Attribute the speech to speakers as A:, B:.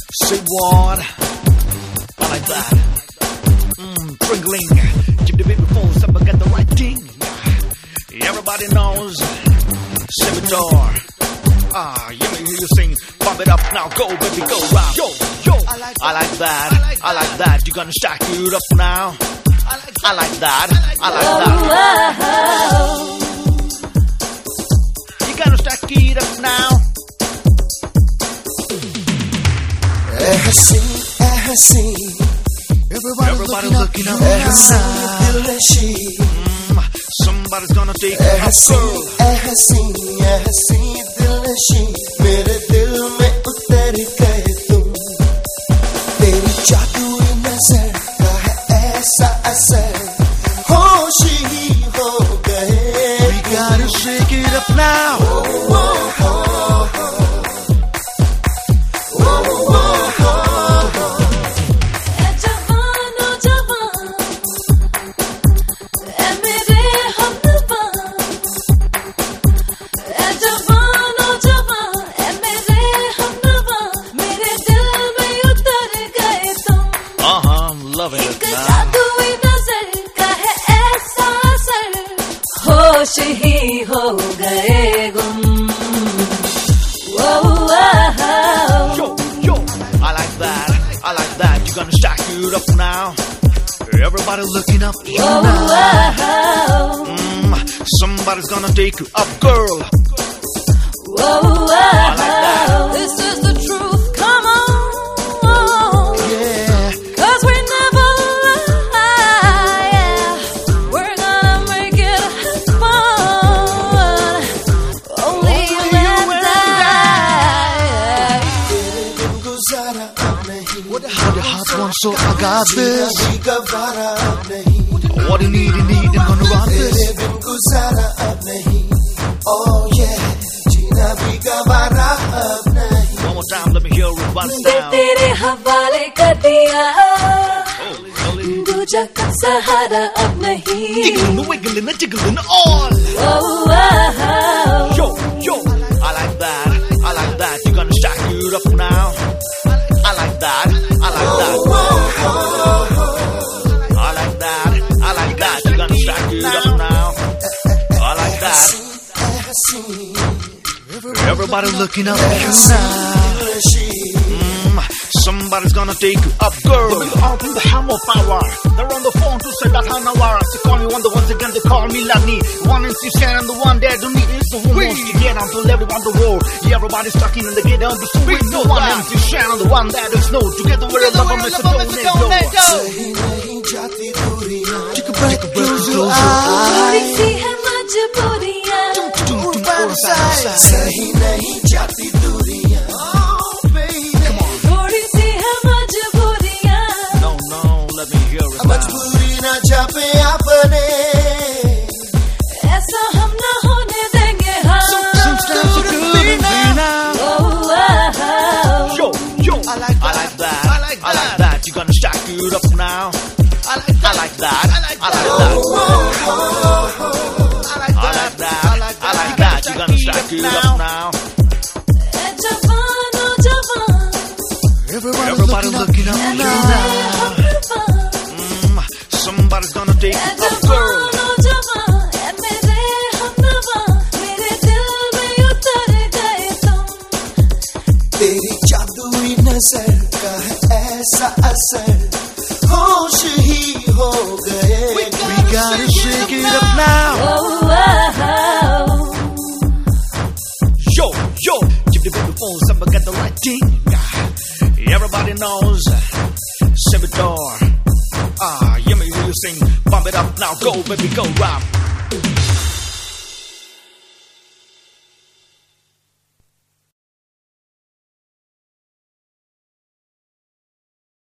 A: Say what? I like that. Twinkling. Give the baby phone, someone get the right thing. Everybody knows. Salvador. You may hear you sing. Pump it up now, go baby, go round. Yo, yo. I like that. I like that. You gonna stack it up now? I like that. I like that. You gonna stack it up now? Everybody looking up now. Somebody's gonna take a girl.
B: मेरे दिल में उतर गए तुम तेरी जादुई नजर का है ऐसा असर होश ही हो गए
A: We gotta shake it up now. Loving it now.
C: जादुई नजर का है ऐसा असर होश ही हो गए गुम.
A: Yo, yo, I like that. I like that. You gonna stack it up now? Everybody looking up now. Somebody's gonna take you up, girl. I like that.
C: This is the truth. Come on.
A: What the hot one, so I got this. What you need, I'm gonna rock this.
B: Oh yeah, जीना भी गवारा अब नहीं.
A: One more time, let me hear it once down.
C: तेरे हवाले कर दिया दूजा का सहारा अब नहीं.
A: Jiggling, wiggling, jiggling all. Yo, yo, I like that. I like that. You gonna stack it up now? I like that. I like that. I like that. I like that. You gonna stack it up now? I like that. Everybody looking up at you now. Somebody's gonna take you up, girl. Out in the hammer power. They're on the phone to say that Hanawara. They call me one, the ones again they call me Lani. One in Sishan and the one there to me. It's the who wants to get until everyone the world. Yeah, everybody's talking and they get on the street. No one in Sishan and the one that is no. Together we're a love and it's a donate.
B: सही नहीं जाती दूरियां.
A: Take a breath, close your
C: थोड़ी
A: eyes.
C: सी है मजबूरियां.
B: सही नहीं जाती दूरियां.
C: थोड़ी सी है मजबूरियां.
A: No, no, let me hear it now.
B: मजबूरी ना जापे आपने.
C: ऐसा हम ना होने देंगे हम.
A: Yo, yo, I like that. I like that. You gonna stack it up now? I like that. I like that. I like that. I like that. You gonna stack it up now? Everybody looking up now. Somebody's gonna take you up, girl.
B: तेरी जादुई नजर का है ऐसा असर होश ही हो गए.
A: We gotta shake it up now. Yo, yo, give the baby phone, someone get the right thing. Everybody knows Salvador. You may hear you sing. Pump it up now, go baby, go round.